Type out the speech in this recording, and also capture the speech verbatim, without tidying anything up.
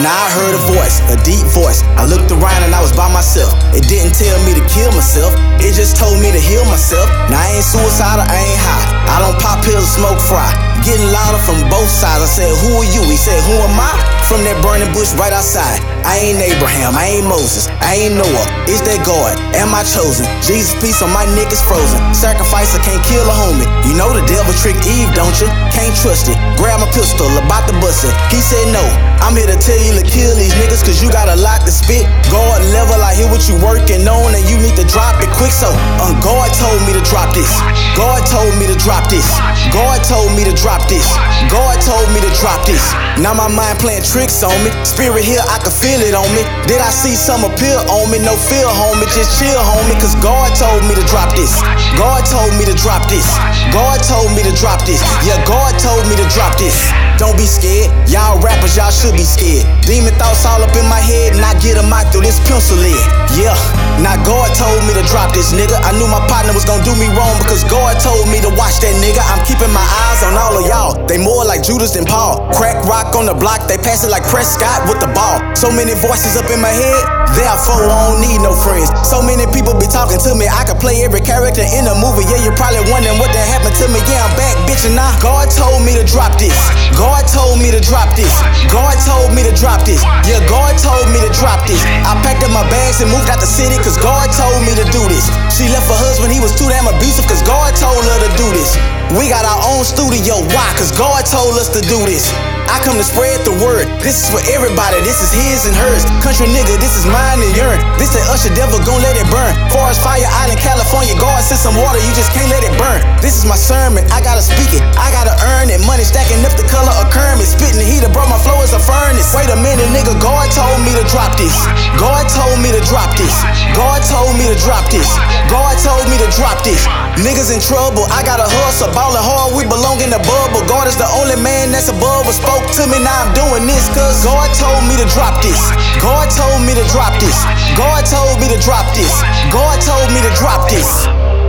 Now I heard a voice, a deep voice. I looked around and I was by myself. It didn't tell me to kill myself, it just told me to heal myself. Now I ain't suicidal, I ain't high, I don't pop pills or smoke fry. Getting louder from both sides. I said, who are you? He said, who am I? From that burning bush right outside. I ain't Abraham, I ain't Moses, I ain't Noah. It's that God, am I chosen? Jesus' piece on my neck is frozen. Sacrifice, I can't kill a homie. You know the devil tricked Eve, don't you? Can't trust it. Grab my pistol, about to bust it. He said no, I'm here to tell you to kill these niggas, cause you got a lot to spit. God level, I hear what you working on, and you need to drop it quick. So, um, God told me to drop this. God told me to drop this. God told me to drop this. God told me to drop this. Now my mind playing tricks on me. Spirit here, I can feel it on me. Did I see some appear on me? No fear, homie, just chill, homie, cause God told me to drop this. God told me to drop this. God told me to drop this. Yeah, God told me to drop this. Don't be scared, y'all rappers, y'all should be scared. Demon thoughts all up in my head, and I get them out through this pencil lead. Yeah, now God told me to drop this, nigga. I knew my partner was gonna do me wrong, because God told me to watch that nigga. I'm keeping my eyes on all of y'all. They more like Judas than Paul. Crack rock on the block, they pass it like Prescott with the ball. So many voices up in my head, therefore I don't need no friends. So many people be talking to me, I could play every character in a movie. Yeah, you're probably wondering what that happened to me. Yeah, I'm back, bitch, and now God told me to drop this. God told me to drop this. God told me to drop this. Yeah, God told me to drop this. I packed up my bags and moved out the city, cause God told me to do this. She left her husband, he was too damn abusive, cause God told her to do this. We got our own studio, why? Cause God told us to do this. I come to spread the word. This is for everybody, this is his and hers. Country nigga, this is mine and yours. This that Usher devil gon' let it burn. Forest fire out in California, God send some water, you just can't let it burn. This is my sermon, I gotta speak it, I gotta earn it. Money stacking up the color of Kermit. Spitting the heater, bro, my flow is a furnace. Wait a minute, nigga, God told me to drop this. God told me to drop this. God told me to drop this. God told me to drop this. Niggas in trouble, I gotta hustle, ballin' hard, we belong in the bubble. God is the only man that's above us. Spoke to me, now I'm doing this, cause God told me to drop this. God told me to drop this. God told me to drop this. God told me to drop this.